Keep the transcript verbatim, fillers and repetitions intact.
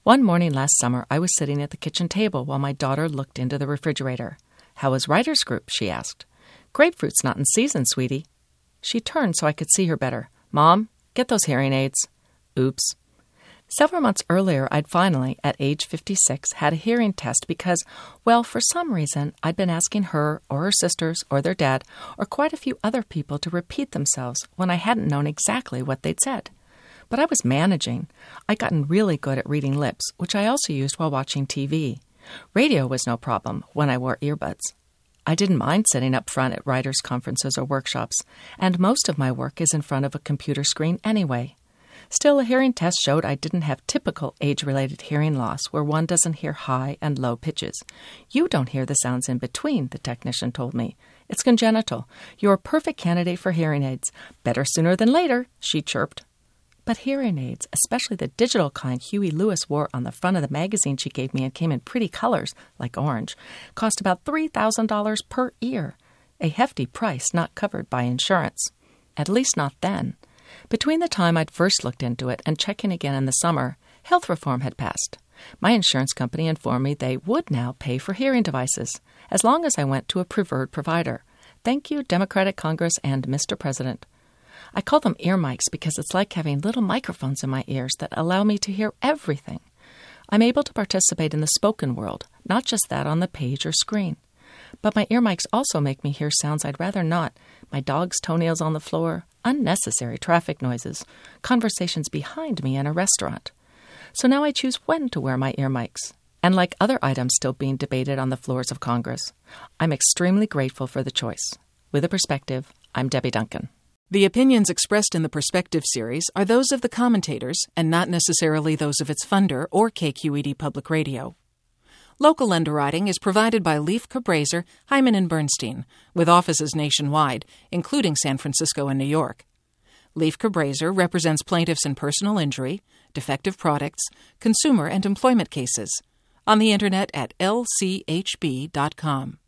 One morning last summer, I was sitting at the kitchen table while my daughter looked into the refrigerator. "How is Writers Group?" she asked. "Grapefruit's not in season, sweetie." She turned so I could see her better. "Mom, get those hearing aids." Oops. Several months earlier, I'd finally, at age fifty-six, had a hearing test because, well, for some reason, I'd been asking her or her sisters or their dad or quite a few other people to repeat themselves when I hadn't known exactly what they'd said. But I was managing. I'd gotten really good at reading lips, which I also used while watching T V. Radio was no problem when I wore earbuds. I didn't mind sitting up front at writers' conferences or workshops, and most of my work is in front of a computer screen anyway. Still, a hearing test showed I didn't have typical age-related hearing loss where one doesn't hear high and low pitches. "You don't hear the sounds in between," the technician told me. "It's congenital. You're a perfect candidate for hearing aids. Better sooner than later," she chirped. But hearing aids, especially the digital kind Huey Lewis wore on the front of the magazine she gave me and came in pretty colors, like orange, cost about three thousand dollars per ear, a hefty price not covered by insurance. At least not then. Between the time I'd first looked into it and checking again in the summer, health reform had passed. My insurance company informed me they would now pay for hearing devices, as long as I went to a preferred provider. Thank you, Democratic Congress and Mister President. I call them ear mics because it's like having little microphones in my ears that allow me to hear everything. I'm able to participate in the spoken world, not just that on the page or screen. But my ear mics also make me hear sounds I'd rather not. My dog's toenails on the floor, unnecessary traffic noises, conversations behind me in a restaurant. So now I choose when to wear my ear mics. And like other items still being debated on the floors of Congress, I'm extremely grateful for the choice. With a Perspective, I'm Debbie Duncan. The opinions expressed in the Perspective series are those of the commentators and not necessarily those of its funder or K Q E D Public Radio. Local underwriting is provided by Leif Cabraser, Hyman and Bernstein, with offices nationwide, including San Francisco and New York. Leif Cabraser represents plaintiffs in personal injury, defective products, consumer and employment cases. On the Internet at L C H B dot com.